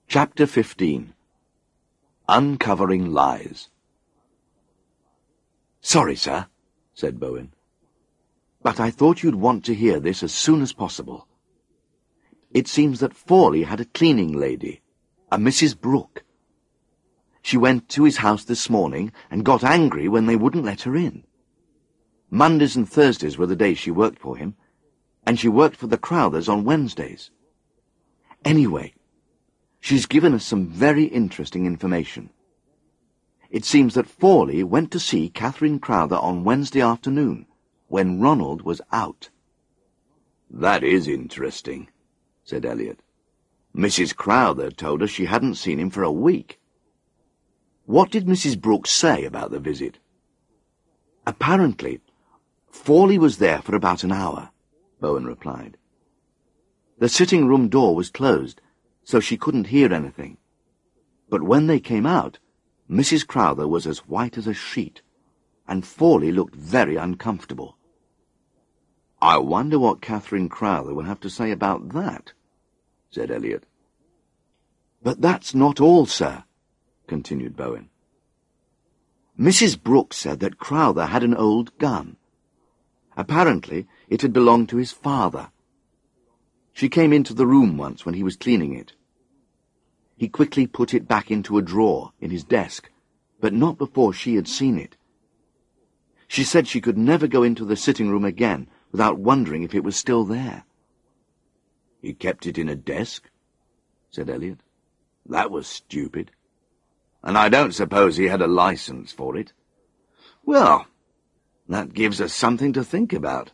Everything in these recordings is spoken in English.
Chapter 15. Uncovering Lies. "Sorry, sir," said Bowen, "but I thought you'd want to hear this as soon as possible. It seems that Fawley had a cleaning lady, a Mrs. Brooke. She went to his house this morning and got angry when they wouldn't let her in. Mondays and Thursdays were the days she worked for him, and she worked for the Crowthers on Wednesdays. Anyway, she's given us some very interesting information. It seems that Fawley went to see Catherine Crowther on Wednesday afternoon, when Ronald was out." "That is interesting," said Elliot. "Mrs. Crowther told us she hadn't seen him for a week. What did Mrs. Brooke say about the visit?" "Apparently, Fawley was there for about an hour," Bowen replied. "The sitting-room door was closed, so she couldn't hear anything. But when they came out, Mrs. Crowther was as white as a sheet, and Fawley looked very uncomfortable." "I wonder what Catherine Crowther will have to say about that," said Elliot. "But that's not all, sir," continued Bowen. "Mrs. Brooke said that Crowther had an old gun. Apparently, it had belonged to his father. She came into the room once when he was cleaning it. He quickly put it back into a drawer in his desk, but not before she had seen it. She said she could never go into the sitting room again without wondering if it was still there." "He kept it in a desk?" said Elliot. "That was stupid. And I don't suppose he had a license for it. Well, that gives us something to think about.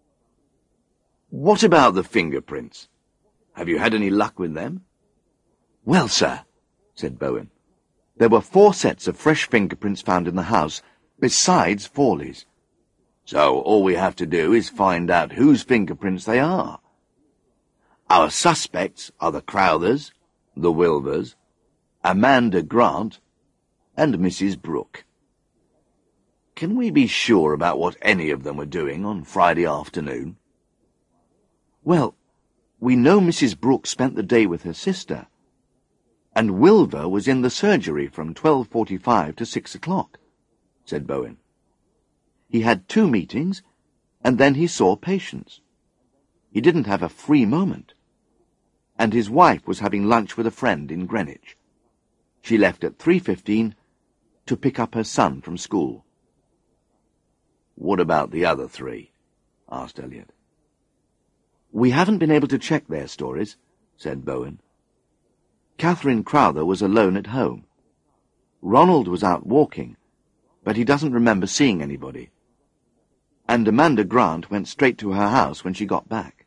What about the fingerprints? Have you had any luck with them?" "Well, sir," said Bowen, "there were 4 sets of fresh fingerprints found in the house, besides Fawley's. So all we have to do is find out whose fingerprints they are. Our suspects are the Crowthers, the Wilvers, Amanda Grant, and Mrs. Brooke. Can we be sure about what any of them were doing on Friday afternoon?" "Well, we know Mrs. Brooke spent the day with her sister, and Wilver was in the surgery from 12:45 to 6 o'clock, said Bowen. "He had 2 meetings, and then he saw patients. He didn't have a free moment. And his wife was having lunch with a friend in Greenwich. She left at 3:15 to pick up her son from school." "What about the other 3? asked Elliot. "We haven't been able to check their stories," said Bowen. "Catherine Crowther was alone at home. Ronald was out walking, but he doesn't remember seeing anybody. And Amanda Grant went straight to her house when she got back."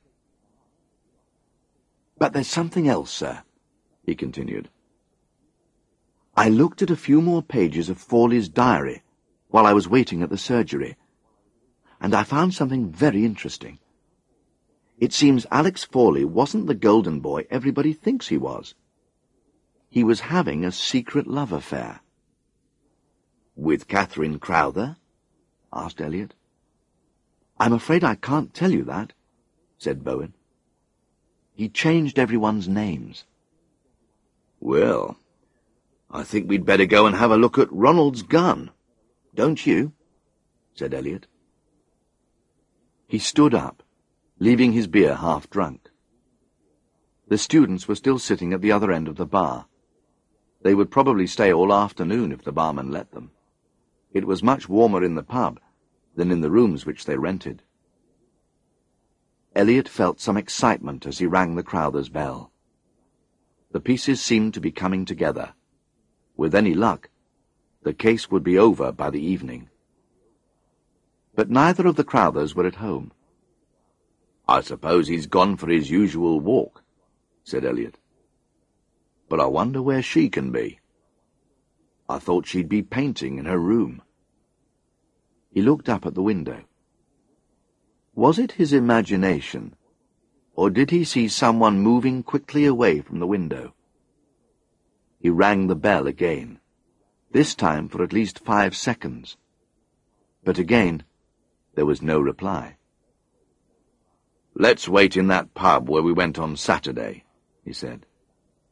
"But there's something else, sir," he continued. "I looked at a few more pages of Fawley's diary while I was waiting at the surgery, and I found something very interesting. It seems Alex Fawley wasn't the golden boy everybody thinks he was. He was having a secret love affair." "With Catherine Crowther?" asked Elliot. "I'm afraid I can't tell you that," said Bowen. "He changed everyone's names." "Well, I think we'd better go and have a look at Ronald's gun. Don't you?" said Elliot. He stood up, leaving his beer half drunk. The students were still sitting at the other end of the bar. They would probably stay all afternoon if the barman let them. It was much warmer in the pub than in the rooms which they rented. Elliot felt some excitement as he rang the Crowthers' bell. The pieces seemed to be coming together. With any luck, the case would be over by the evening. But neither of the Crowthers were at home. "I suppose he's gone for his usual walk," said Elliot. "But I wonder where she can be. I thought she'd be painting in her room." He looked up at the window. Was it his imagination, or did he see someone moving quickly away from the window? He rang the bell again, this time for at least 5 seconds. But again, there was no reply. "Let's wait in that pub where we went on Saturday," he said.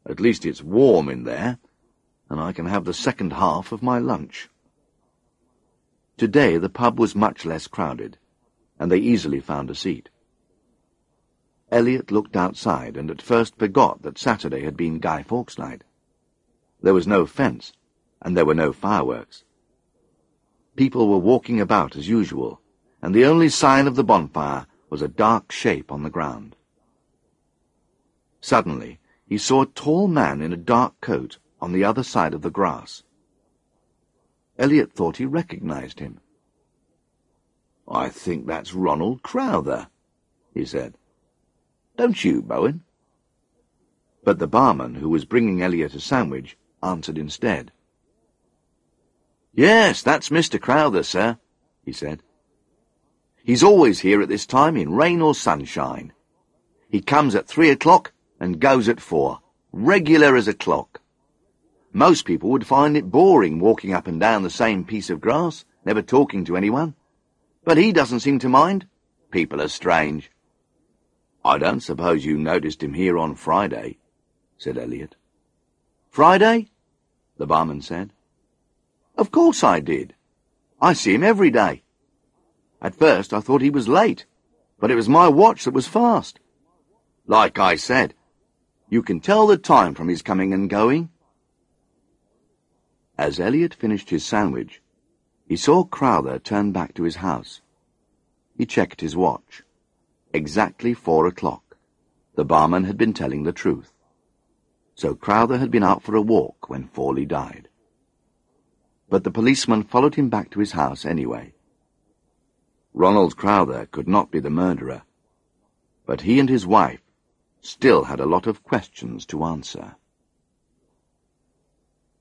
At least it's warm in there, and I can have the second half of my lunch. Today the pub was much less crowded, and they easily found a seat. Elliot looked outside and at first forgot that Saturday had been Guy Fawkes night. There was no fence, and there were no fireworks. People were walking about as usual, and the only sign of the bonfire was a dark shape on the ground. Suddenly, he saw a tall man in a dark coat on the other side of the grass. Elliot thought he recognized him. "I think that's Ronald Crowther," he said. "Don't you, Bowen?" But the barman, who was bringing Elliot a sandwich, answered instead. "Yes, that's Mr. Crowther, sir," he said. "He's always here at this time, in rain or sunshine. He comes at 3 o'clock and goes at 4, regular as a clock. Most people would find it boring walking up and down the same piece of grass, never talking to anyone. But he doesn't seem to mind. People are strange." "I don't suppose you noticed him here on Friday," said Elliot. "Friday?" the barman said. "Of course I did. I see him every day. At first I thought he was late, but it was my watch that was fast. Like I said, you can tell the time from his coming and going." As Elliot finished his sandwich, he saw Crowther turn back to his house. He checked his watch. Exactly 4 o'clock. The barman had been telling the truth. So Crowther had been out for a walk when Fawley died. But the policeman followed him back to his house anyway. Ronald Crowther could not be the murderer, but he and his wife still had a lot of questions to answer.